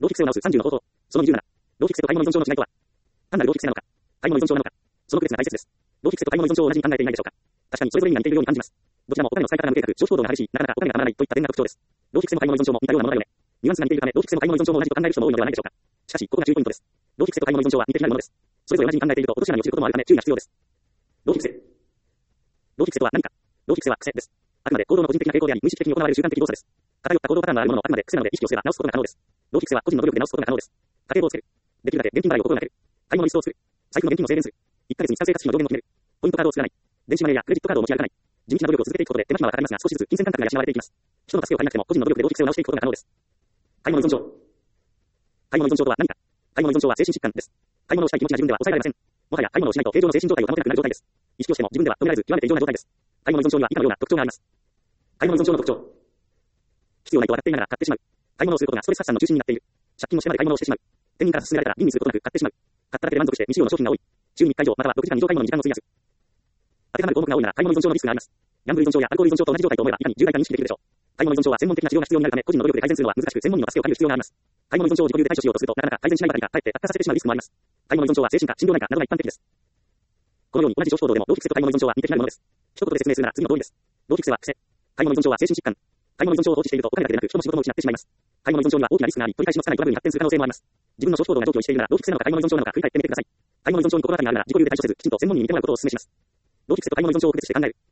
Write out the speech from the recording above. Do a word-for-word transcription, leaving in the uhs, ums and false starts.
浪費癖を直すさんじゅうの方法。そのにじゅうなな。浪費癖と買い物依存症の違いとは。単なる浪費癖なのか、買い物依存症なのか。その区別が大切です。浪費癖と買い物依存症を同じに考えていないでしょうか。確かにそれぞれには似ているように感じます。どちらもお金の使い方が無計画、消費行動が激しい、なかなかお金がたまらないといった点が特徴です。浪費癖も買い物依存症も似たようなものだよね。ニュアンスが似ているため、浪費癖も買い物依存症も同じと考える人も多いのではないでしょうか。しかし、ここが注意ポイントです。浪費癖と買い物依存症は似て非なるものです。それぞれ同じに考えていると落とし穴に落ちることもあるため注意が必要です。浪費癖。浪費癖とは何か。浪費癖は癖です。あくまで行動の個人的な傾向であり、無意識的に行われる習慣的動作です。偏った行動パターンがあるものもあくまで癖なので意識をすれば直すことが可能です。浪費癖は個人の努力で直すことが可能です。家計簿をつける。できるだけ現金払いを心がける。買い物リストを作る。財布の現金を制限する。いっかげつに使う生活費の上限を決める。ポイントカードを作らない。電子マネーやクレジットカードを持ち歩かない。地道な努力を続けていくことで手間暇はかかりますが少しずつ金銭感覚が養われていきます。人の助けを借りなくても個人の努力で浪費癖を直していくことが可能です。買い物依存症。買い物依存症とは何か。買い物依存症は精神疾患です。買い物をしたい気持ちが自分では抑えられません。もはや買い物をしないと平常の精神状態を保てなくなる状態です。意識をしても自分では止められず極めて異常な状態です。買い物依存症には以下のような特徴があります。買い物依存症の特徴。必要ないと笑っていながら買ってしまう。買い物をすることがストレス発散の中心になっている。借金をしてまで買い物をしてしまう。店員から勧められたら吟味することなく買ってしまう。買っただけで満足して未使用の商品が多い。週にいっかい以上またはろくじかん以上買い物に時間を費やす。当てはまる項目が多いなら買い物依存症のリスクがあります。ギャンブル依存症やアルコール依存症と同じ状態と思えばいかに重大かに意識できるでしょう。買い物依存症は専門的な治療が必要になるため個人の努力で改善するのは難しく専門医の助けを借りる必要があります。買い物依存症を自己流で対処しようとするとなかなか改善しない場合がかえって悪化させてしまうリスクもあります。買い物依存症は精神科、心療内科などが一般的です。このように同じ常識行動でも浪費癖と買い物依存症は似て非なるものです。一言で説明するなら次の通りです。浪費癖は癖。買い物依存症は精神疾患。買い物依存症を放置しているとお金だけでなく人も仕事も失ってしまいます。買い物依存症には大きなリスクがあり取り返しのつかないトラブルに発展する可能性もあります。自分の消費行動が上記をしているなら浪費癖なのか買い物依存症なのか振り返ってみてください。買い物依存症に心当たりがあるなら自己流で対処せずきちんと専門に見てもらうことをお勧めします。浪費癖と買い物依存症を区別して考える。